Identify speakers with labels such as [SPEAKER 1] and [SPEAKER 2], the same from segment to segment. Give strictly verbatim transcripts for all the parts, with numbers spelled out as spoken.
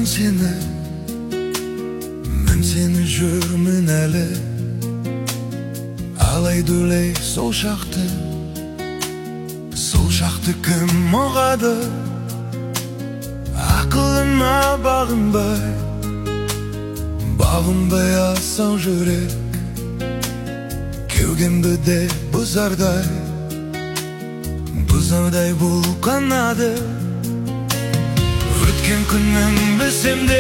[SPEAKER 1] seni, мен сені жүрмін әлі. Алай-дүлей сол шақты, сол шақты кім ұғады? Ақылына бағынбай, бағынбай асау жүрек, кеудемді де бұзардай, бұзардай бұлқанады. Өткен күннің білсем де,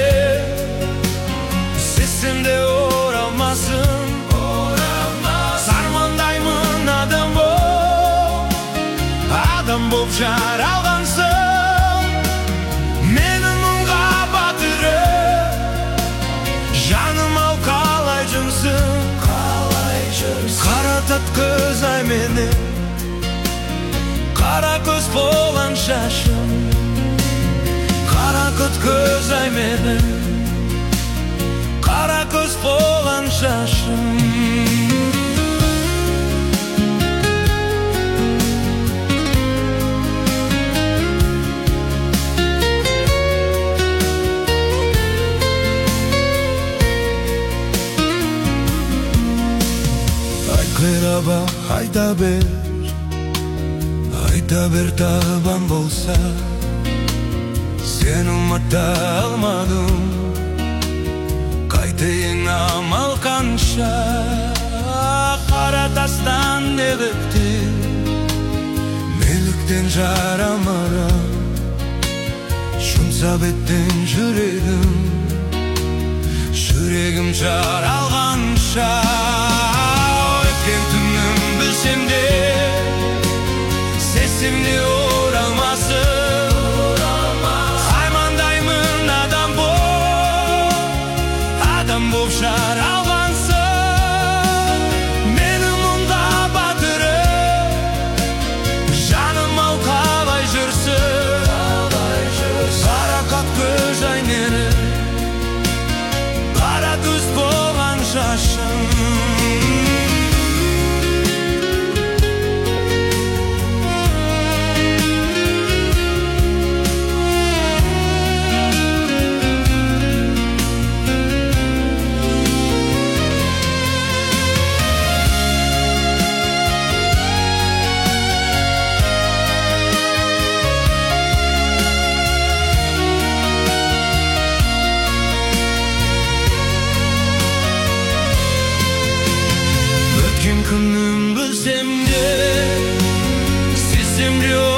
[SPEAKER 1] сезсем де оралмасын. Сармандаймын адам боп, адам боп жаралғансың. Мені мұңға батырып, жаным ау қалай жүрсің? Қаратат көз ай мені, қара көз болған шашым. Қара көз ай мені, қара көз болған шашым. Айқайраба айта бер, айта бер табан болса. Сені ұмыта алмадым, қайтейін амал қанша. Қара тастан неліктен, неліктен жарамарам. Жұмса беттен жүрегім, жүрегім жаралғанша. Өткен түнім білсем де, сезсем де оралмасын. Боп жаралғансың, мені мұнда батырып, жаным ау қалай жүрсің? Қарақат көз ай мені, қара көз болған шашым. Күнім білсем де, сезсем де